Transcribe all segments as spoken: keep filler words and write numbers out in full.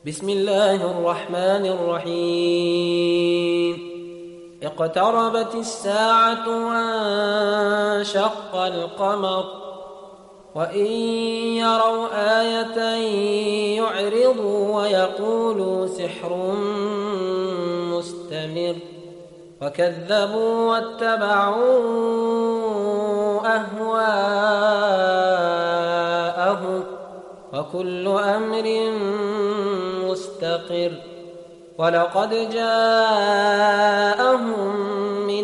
بسم الله الرحمن الرحيم اقتربت الساعة وانشق القمر وإن يروا آية يعرضوا ويقولوا سحر مستمر وكذبوا واتبعوا أهواءهم وكل أمر مستقر ولقد جاءهم من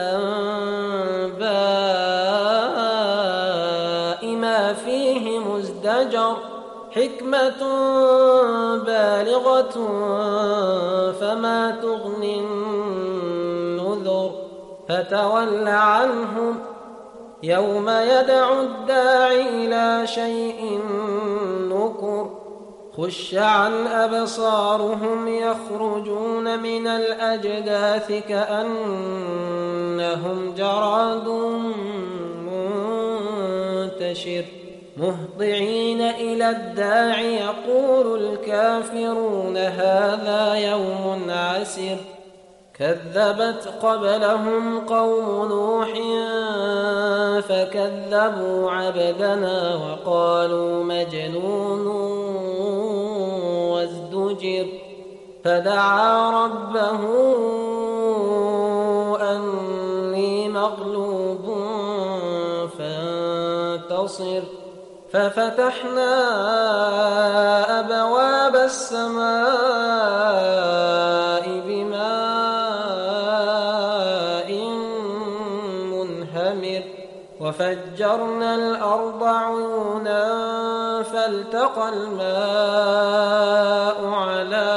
الأنباء ما فيه مزدجر حكمة بالغة فما تغني النذر فتول عنهم يوم يدعو الداعي إلى شيء نكر خش عن أبصارهم يخرجون من الأجداث كأنهم جراد منتشر مهطعين إلى الداع يقول الكافرون هذا يوم عسر كذبت قبلهم قوم نوح فكذبوا عبدنا وقالوا مجنون وازدجر فدعا ربه أني مغلوب فانتصر ففتحنا أبواب السماء بماء منهمر وفجرنا الأرض عيونا فالتقى الماء على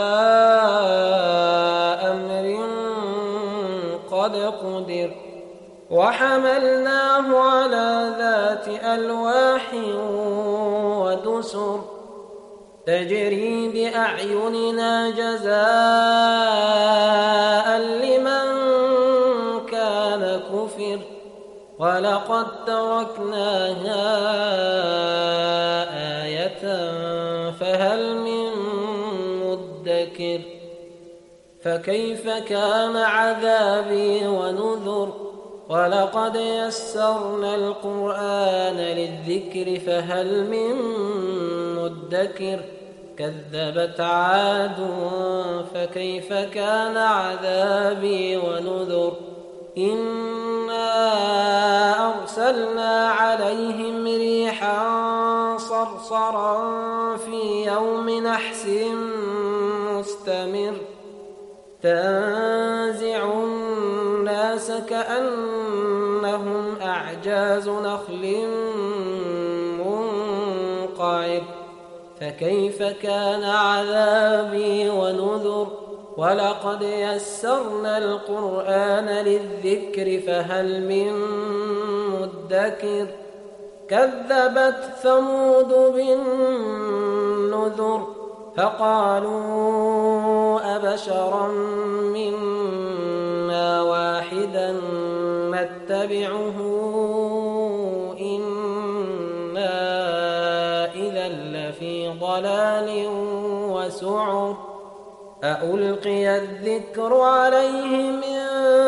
أمر قد قدر وحملناه على ذات ألواح ودسر تجري بأعيننا جزاء لمن كان كفر ولقد تركناها آية فهل من مدكر فكيف كان عذابي ونذر ولقد يسرنا القرآن للذكر فهل من مدكر كذبت عاد فكيف كان عذابي ونذر إنا أرسلنا عليهم ريحا صرصرا في يوم نحس مستمر تنزع الناس كأنهم أعجاز نخل منقعر فكيف كان عذابي ونذر ولقد يسرنا القرآن للذكر فهل من مدكر كذبت ثمود بالنذر فقالوا أبشرا منا واحدا نتبعه إنا إذا لفي ضلال وسعر أألقي الذكر عليه من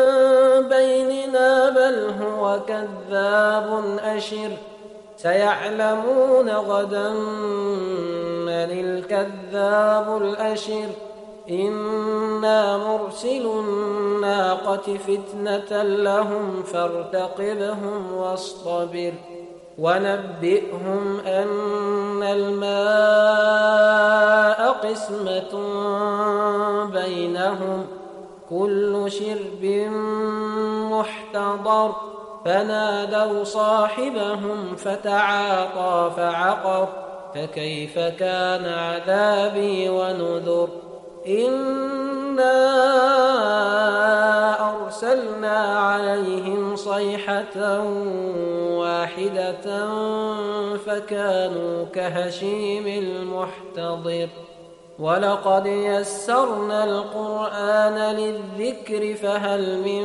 بيننا بل هو كذاب أشر سيعلمون غدا من الكذاب الأشر إنا مرسل الناقة فتنة لهم فارتقبهم واصطبر ونبئهم أن الماء قسمة بينهم كل شرب محتضر فنادوا صاحبهم فتعاطى فعقر فكيف كان عذابي ونذر إنا أرسلنا عليهم صيحة واحدة فكانوا كهشيم المحتضر ولقد يسرنا القرآن للذكر فهل من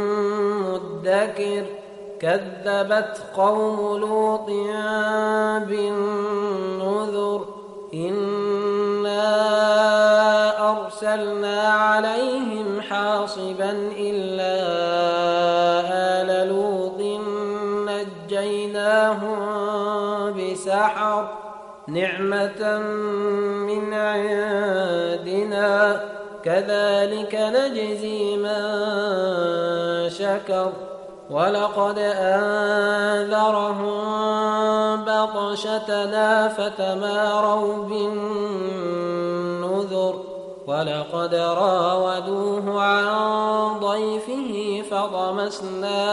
مدكر كذبت قوم لوط بالنذر إنا أرسلنا عليهم حاصبا إلا آل لوط نجيناهم بسحر نعمة من عندنا كذلك نجزي من شكر ولقد أنذرهم بطشتنا فتماروا بالنذر ولقد راودوه عن ضيفه فطمسنا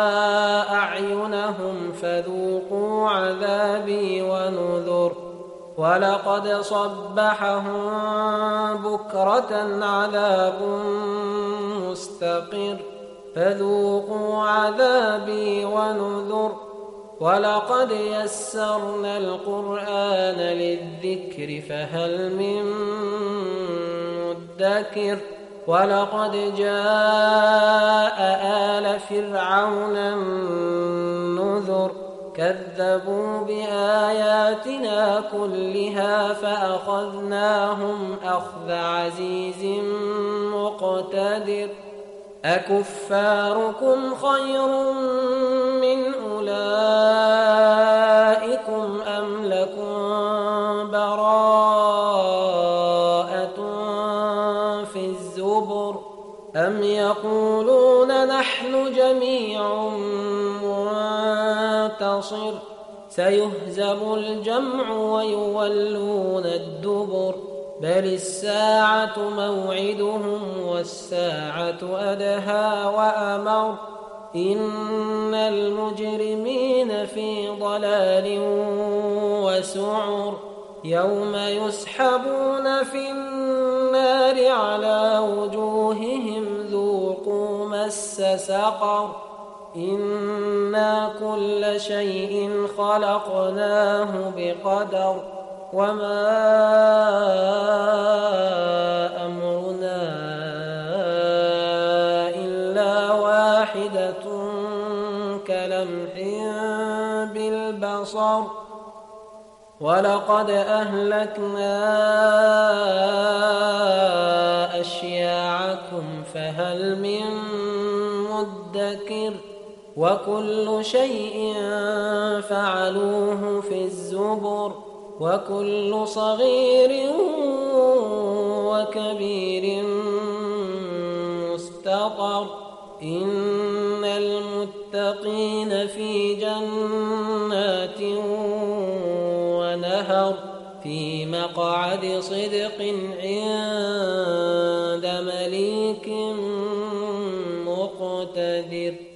أعينهم فذوقوا عذابي ونذر ولقد صبحهم بكرة عذاب مستقر فذوقوا عذابي ونذر ولقد يسرنا القرآن للذكر فهل من مدكر ولقد جاء آل فرعون النذر كذبوا بآياتنا كلها فأخذناهم أخذ عزيز مقتدر أكفاركم خير من أولئكم أم لكم براءة في الزبر أم يقولون نحن جميع منتصر سيهزم الجمع ويولون الدبر بل الساعة موعدهم والساعة أدهى وأمر إن المجرمين في ضلال وسعر يوم يسحبون في النار على وجوههم ذوقوا مس سقر إنا كل شيء خلقناه بقدر وما أمرنا إلا واحدة كلمح بالبصر ولقد أهلكنا أشياعكم فهل من مدكر وكل شيء فعلوه في الزبر وكل صغير وكبير مستطر إن المتقين في جنات ونهر في مقعد صدق عند مليك مقتدر.